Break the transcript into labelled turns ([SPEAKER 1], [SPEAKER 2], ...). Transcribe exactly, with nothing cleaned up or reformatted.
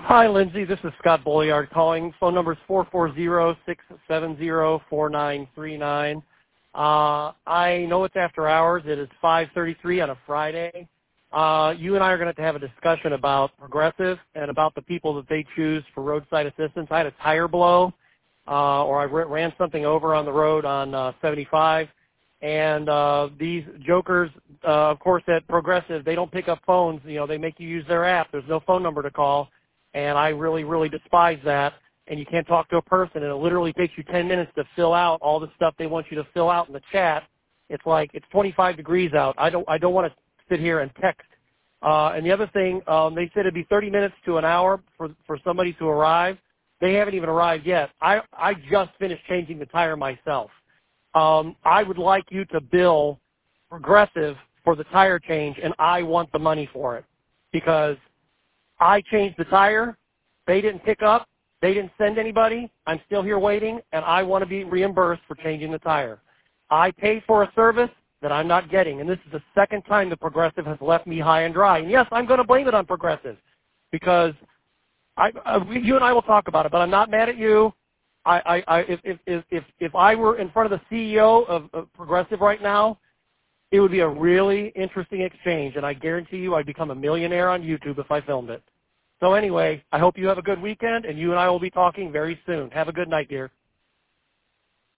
[SPEAKER 1] Hi, Lindsay. This is Scott Bolliard calling. Phone number is four four zero, six seven zero, four nine three nine. Uh, I know it's after hours. It is five thirty-three on a Friday. Uh, you and I are going to have a discussion about Progressive and about the people that they choose for roadside assistance. I had a tire blow, uh, or I ran something over on the road on uh, seventy-five, and uh, these jokers, uh, of course, at Progressive, they don't pick up phones. You know, they make you use their app. There's no phone number to call. And I really, really despise that. And you can't talk to a person, and it literally takes you ten minutes to fill out all the stuff they want you to fill out in the chat. It's like it's twenty-five degrees out. I don't, I don't want to sit here and text. Uh, and the other thing, um, they said it'd be thirty minutes to an hour for for somebody to arrive. They haven't even arrived yet. I I just finished changing the tire myself. Um, I would like you to bill Progressive for the tire change, and I want the money for it because I changed the tire. They didn't pick up. They didn't send anybody. I'm still here waiting, and I want to be reimbursed for changing the tire. I paid for a service that I'm not getting, and this is the second time the Progressive has left me high and dry. And, yes, I'm going to blame it on Progressive because I, uh, you and I will talk about it, but I'm not mad at you. I, I, I, if, if, if, if I were in front of the C E O of, of Progressive right now, it would be a really interesting exchange, and I guarantee you I'd become a millionaire on YouTube if I filmed it. So anyway, I hope you have a good weekend, and you and I will be talking very soon. Have a good night, dear.